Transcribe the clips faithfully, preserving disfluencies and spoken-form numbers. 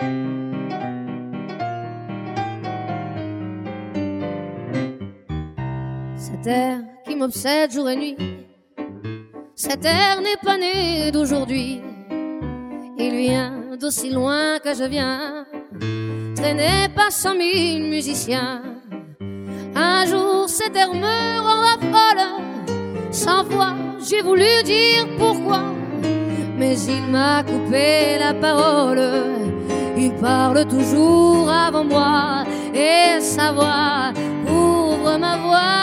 Cet air qui m'obsède jour et nuit, cet air n'est pas né d'aujourd'hui. Il vient d'aussi loin que je viens, traîné par cent mille musiciens. Un jour cet air me rendra folle, sans voix j'ai voulu dire pourquoi, mais il m'a coupé la parole. Il parle toujours avant moi et sa voix ouvre ma voix.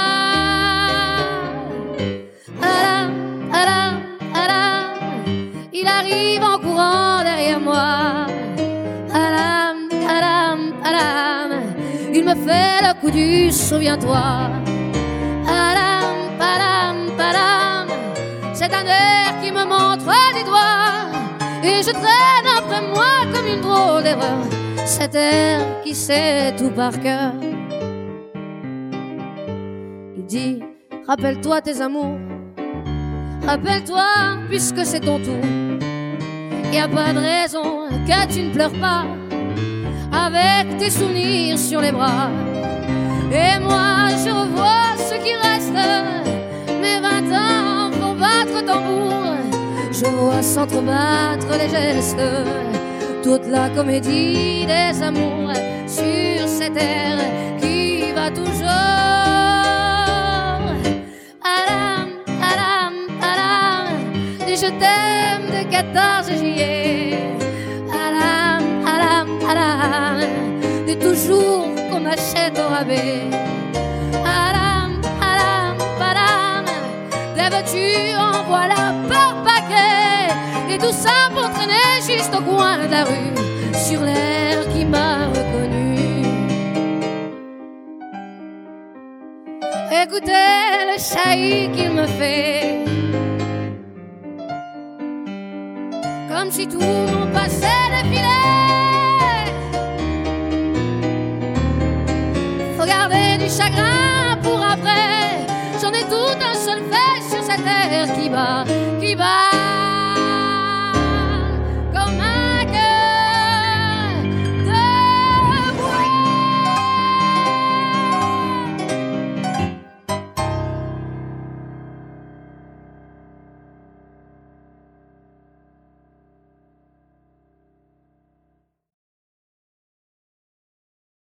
Alam, alam, alam, il arrive en courant derrière moi. Alam, alam, alam, il me fait le coup du souviens-toi. Alam, alam, alam, c'est un air qui me montre les doigts et je traîne après moi comme une drôle d'erreur cet air qui sait tout par cœur. Il dit, rappelle-toi tes amours, rappelle-toi puisque c'est ton tour. Y a pas de raison que tu ne pleures pas avec tes souvenirs sur les bras. Et moi je revois ce qui reste, mes vingt ans pour battre tambour. Je vois s'entrebattre les gestes, toute la comédie des amours sur cette air qui va toujours. Alam, alam, alam, et je t'aime de quatorze juillet. Alam, alam, alam, de toujours qu'on achète au rabais. Alam, alam, alam, la voiture en voilà par paquet, et tout ça pour traîner juste au coin de la rue, sur l'air qui m'a reconnu. Écoutez le chahut qu'il me fait, comme si tout mon passé défilait. Faut garder du chagrin pour après, j'en ai tout un seul fait sur cette terre qui bat, qui bat.